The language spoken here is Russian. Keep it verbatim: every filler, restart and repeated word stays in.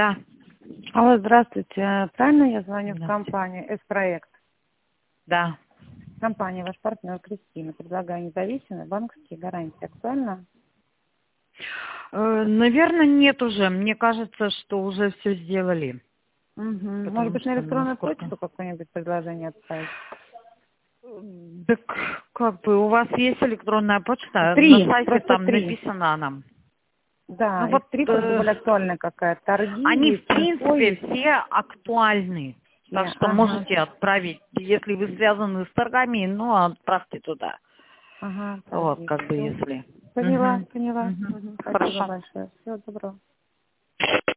Да. Алло, здравствуйте. Правильно я звоню в Здравствуйте. компанию «С-проект»? Да. Компания «Ваш партнер» Кристина. Предлагаю независимые банковские гарантии. Актуально? Э, наверное, нет уже. Мне кажется, что уже все сделали. Угу. Может Потому быть, на что электронную насколько... почту какое-нибудь предложение отправить? Так как бы у вас есть электронная почта? На Три. сайте Просто там три. написано нам. Ну Да, вот эс три просто э, более актуальная какая-то. Торги они в есть, инфо принципе есть. все актуальны. Так Все. что Ага. можете отправить, если вы связаны с торгами, ну отправьте туда. Ага, Вот, торги. как бы Всё. если. Поняла, Мгм. поняла. Мгм. Мгм. Спасибо Хорошо. большое. Всего доброго.